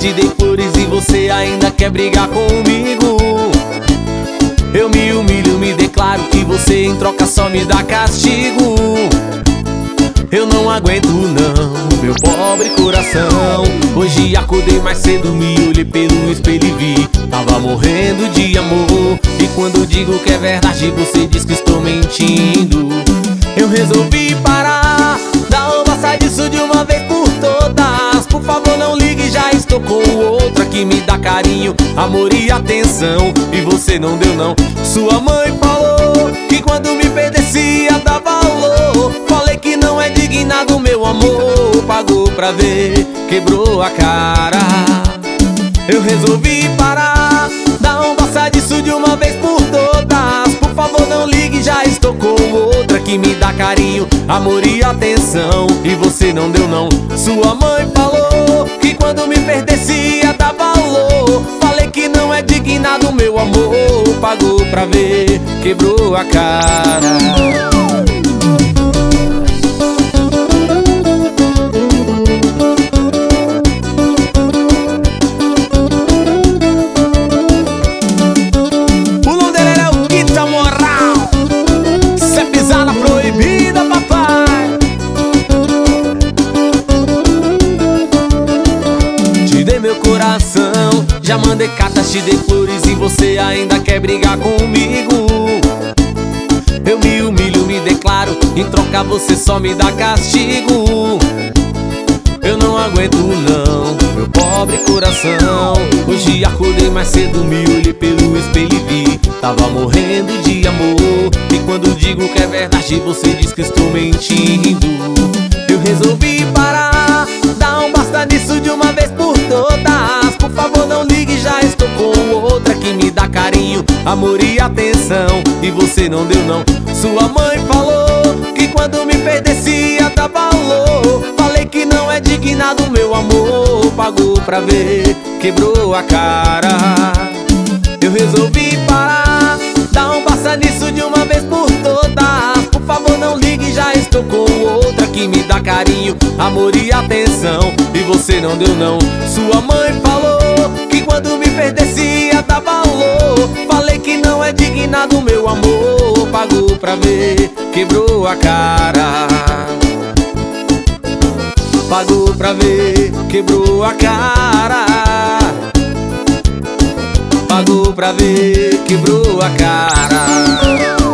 te dei flores e você ainda quer brigar comigo. Eu me humilho, me declaro que você em troca só me dá castigo. Eu não aguento não, meu pobre coração. Hoje acordei mais cedo, me olhei pelo espelho e vi, tava morrendo de amor. E quando digo que é verdade, você diz que estou mentindo. Eu resolvi parar, dá uma basta disso de uma vez por todas. Por favor não ligue, já estou com outra que me dá carinho, amor e atenção. E você não deu não. Sua mãe falou que quando me perdesse ia dar valor. Falei que não é digna do meu amor. Pagou pra ver, quebrou a cara. Eu resolvi parar, dá um basta disso de uma vez por todas. Por favor não ligue, já estou com outra que me dá carinho, amor e atenção. E você não deu não. Sua mãe falou que quando me perdesse ia dar valor. Falei que não é digna do meu amor. Pagou pra ver, quebrou a cara. Coração, já mandei cartas, te dei flores e você ainda quer brigar comigo. Eu me humilho, me declaro, em troca você só me dá castigo. Eu não aguento não, meu pobre coração. Hoje acordei mais cedo, me olhei pelo espelho e vi, tava morrendo de amor. E quando digo que é verdade, você diz que estou mentindo. Eu resolvi parar, dá um basta nisso de uma vez por todas. Por favor não ligue, já estou com outra que me dá carinho, amor e atenção. E você não deu não. Sua mãe falou que quando me perdesse ia dar valor. Falei que não é digna do meu amor. Pagou pra ver, quebrou a cara. Eu resolvi parar, dá um basta nisso de uma vez por todas. Por favor não ligue, já estou com outra que me dá carinho, amor e atenção. E você não deu não. Sua mãe falou que quando me perdesse ia dar valor. Falei que não é digna do meu amor. Pagou pra ver, quebrou a cara. Pagou pra ver, quebrou a cara. Pagou pra ver, quebrou a cara.